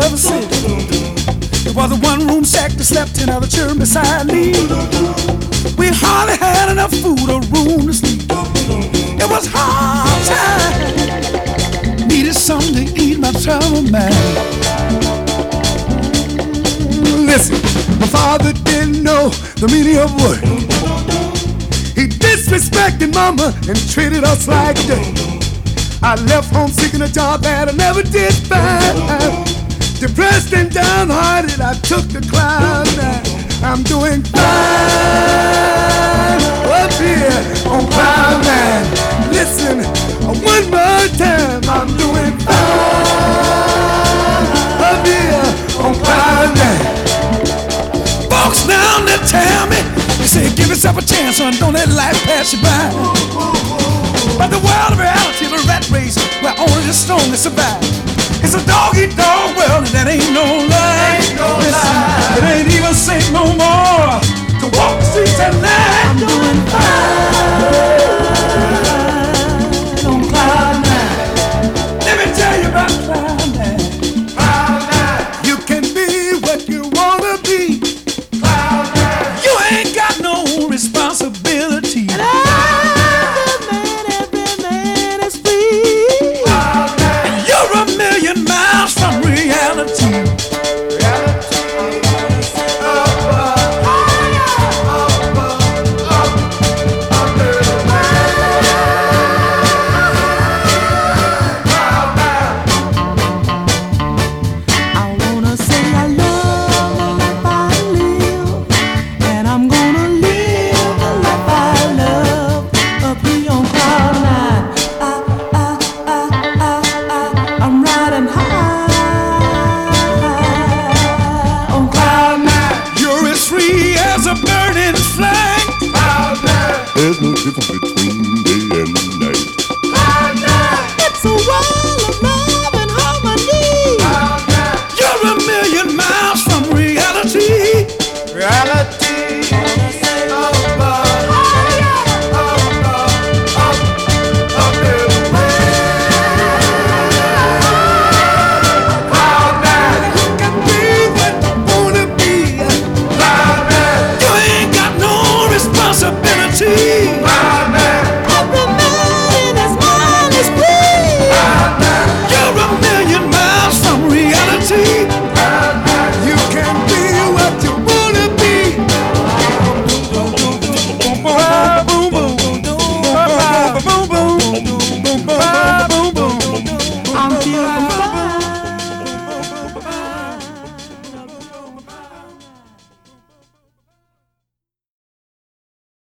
ever seen. It was a one-room shack that slept in the children beside me. We hardly had enough food or room to sleep. It was hard time. Needed something to eat my trouble, man. Listen, my father didn't know the meaning of work. He disrespected mama and treated us like dirt. I left home seeking a job that I never did find. Depressed and downhearted, I took the cloud nine. I'm doing fine up here on cloud nine. Listen, one more time, I'm doing fine up here on cloud nine. Folks now they tell me, they say give yourself a chance, son, don't let life pass you by. But the world of reality, the rat race, where only the strongest survive. It's a dog-eat-dog world, and that ain't no lie. Listen, it ain't even safe no more to walk the streets at night. I'm doing fine on cloud nine. Let me tell you about cloud nine. Cloud nine. You can be what you wanna be. Cloud nine. You ain't got no responsibility. From reality. There's no difference